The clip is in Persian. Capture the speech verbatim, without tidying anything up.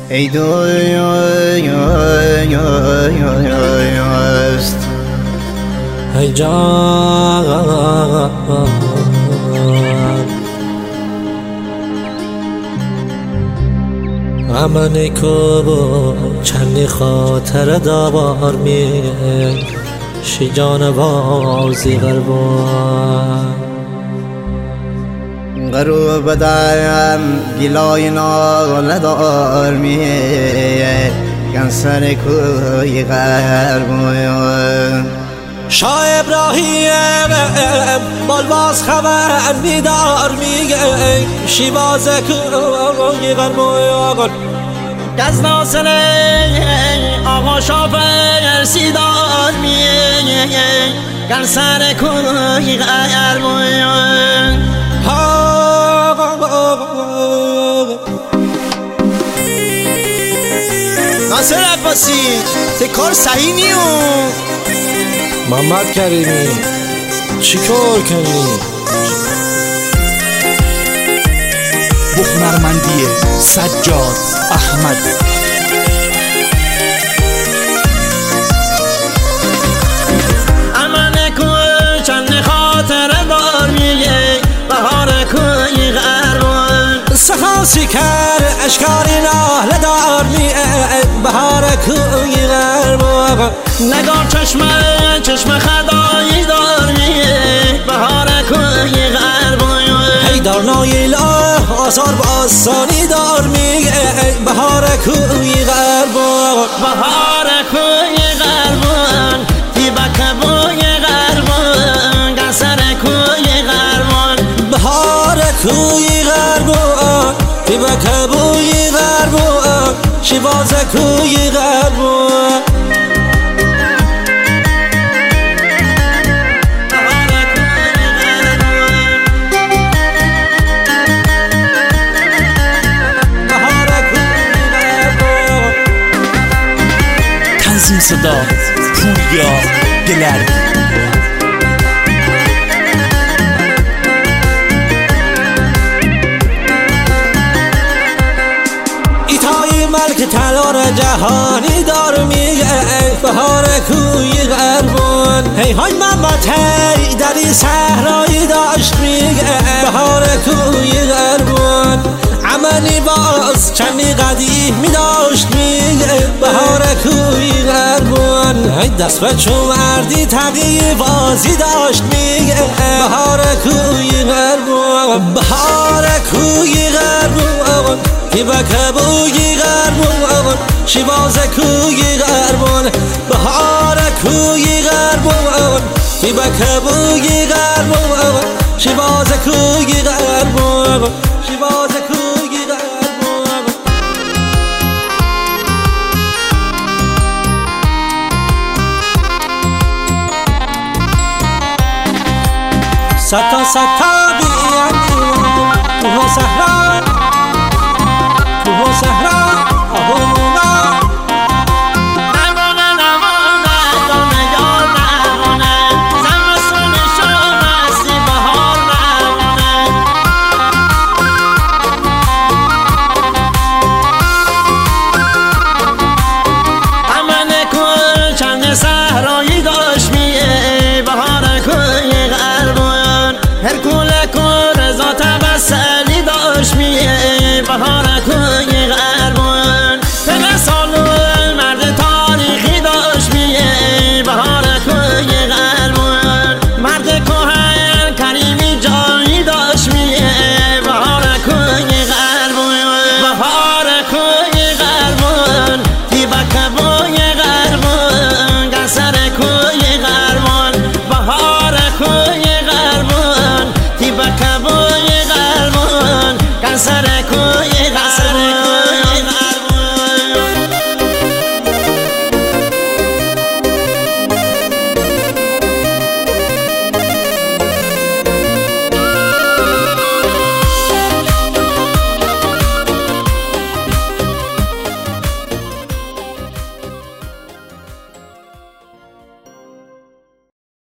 ای دوست ای جان امن کو چندی خاطر داوار می شی جان بازی غربان غروب دایم گلای ناله دار می کنسر کوی غربان شاه ابراهیم بالواز خبر میدار میگه شیواز کوی غربان گز ناصر آقا شافر سیدار میگه کنسر کوی غربان ناصر عباسی ته کار صحیح نیو محمد کریمی چی کار کنی؟ بخنرمندی سجاد احمد امن کوی چند خاطر دار میگه بهار کوی غربان سخاسی کر اشکاری ناله دار می بهار کوی غربان نگار چشمه چشمه خدایی دار میگه بهار کوی غربان هی دار نایلا آثار با آسانی دار میگه بهار کوی غربان بهار کوی غربان تیبک بوی غربان گسر کوی غربان بهار کوی غربان تیبک بوی غربان شیواز کوی غربان تنظیم صدا پوریا گلرد ایتای ملک تلار جهانی دار میگه بهار کوی غربان هی های محمد هی دری صحرایی داشت میگه بهار کوی غربان عملی باز چندی قدیمی داشت میگه بهار کوی غربان هی دست به چومردی تقیی بازی داشت میگه بهار کوی غربان بهار کوی غربان تیبک بوی غربان شیواز کوی غربان بهار کوی غربان تیبک بوی غربان شیواز کوی غربان شیواز کوی غربان ستا ستا بیانی تو صحرا تو صحرا آهونا نمونه نمونه دانه یار نمونه زمستون شو مستی بهار نمونه امن کوی چند صحرایی داشت میه بهار کوی غربان هرکول کور رضا تبسلی داشت میه بهار کوی